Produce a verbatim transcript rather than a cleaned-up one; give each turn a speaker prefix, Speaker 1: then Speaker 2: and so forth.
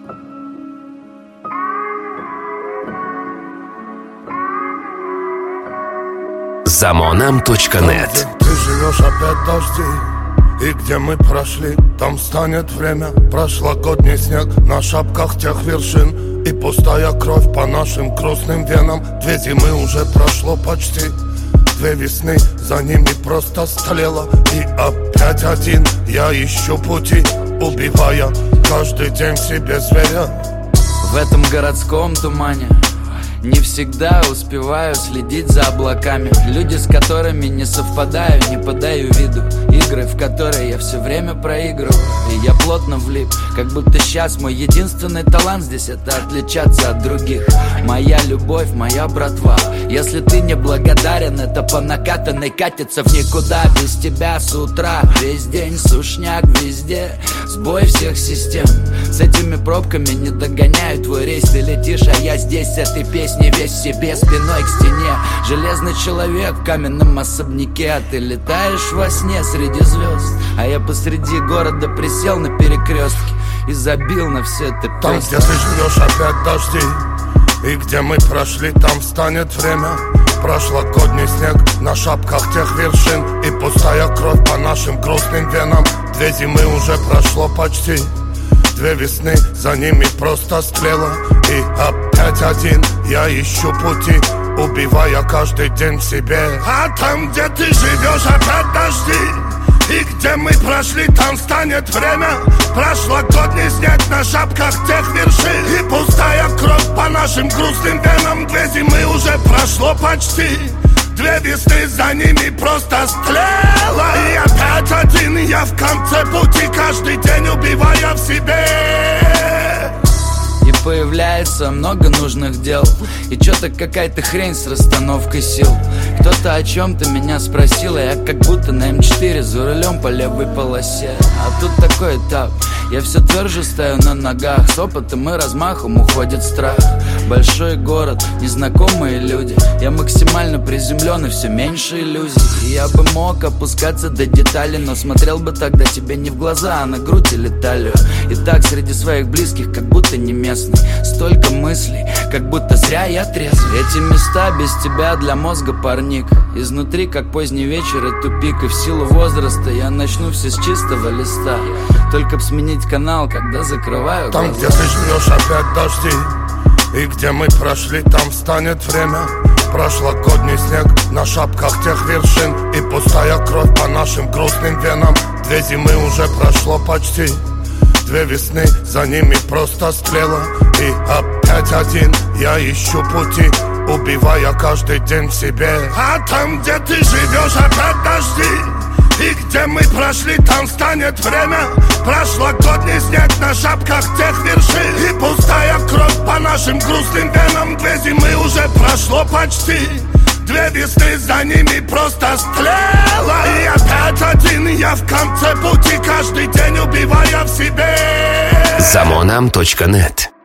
Speaker 1: Замонам точка нет.
Speaker 2: Там, где ты живешь, опять дожди, и где мы прошли, там станет время. Прошлогодний снег на шапках тех вершин, и пустая кровь по нашим грустным венам. Две зимы уже прошло почти, две весны за ними просто стлело. И опять один я ищу пути, убивая каждый день в себе зверя.
Speaker 3: В этом городском тумане не всегда успеваю следить за облаками. Люди, с которыми не совпадаю, не подаю виду. Игры, в которые я все время проигрываю. И я плотно влип, как будто сейчас мой единственный талант здесь — это отличаться от других. Моя любовь, моя братва. Если ты не благодарен, это по накатанной катится в никуда. Без тебя с утра весь день сушняк везде, сбой всех систем. С этими пробками не догоняю твой рейс. Ты летишь, а я здесь с этой песней весь в себе, спиной к стене. Железный человек в каменном особняке, а ты летаешь во сне среди звезд. А я посреди города присел на перекрестке и забил на все это просто.
Speaker 2: Там, где ты живешь, опять дожди, и где мы прошли, там станет время. Прошлогодний снег на шапках тех вершин, и пустая кровь по нашим грустным венам. Две зимы уже прошло почти, две весны за ними просто стлело. И опять один я ищу пути, убивая каждый день в себе. А там, где ты живешь, опять дожди, и где мы прошли, там станет время. Прошлогодний снег на шапках тех вершин, и пустая кровь по нашим грустным венам. Две зимы уже прошло почти, две весны за ними просто стлело. И опять один я в конце пути, каждый день убивая в себе.
Speaker 3: И появляется много нужных дел, и чё-то какая-то хрень с расстановкой сил. Кто-то о чем-то меня спросил, а я как будто на эм четыре за рулем по левой полосе. А тут такой этап, я все тверже стою на ногах. С опытом и размахом уходит страх. Большой город, незнакомые люди, я максимально приземлен и все меньше иллюзий. И я бы мог опускаться до деталей, но смотрел бы тогда тебе не в глаза, а на грудь или талию. И так среди своих близких как будто не местный. Столько мыслей, как будто зря я трезвый. Эти места без тебя для мозга парник. Изнутри как поздний вечер и тупик. И в силу возраста я начну все с чистого листа. Только б сменить канал, когда закрываю глаза.
Speaker 2: Там, где ты живешь, опять дожди, и где мы прошли, там станет время. Прошлогодний снег на шапках тех вершин, и пустая кровь по нашим грустным венам. Две зимы уже прошло почти, две весны за ними просто стлело. И опять один я ищу пути, убивая каждый день в себе. А там, где ты живешь, опять дожди, и где мы прошли, там станет время. Прошлогодний снег на шапках тех вершин, и пустая кровь по нашим грустным венам. Две зимы уже прошло почти, две весны за ними просто стлело. И опять один я в конце пути, каждый день убивая в себе.
Speaker 1: Замонам точка нет.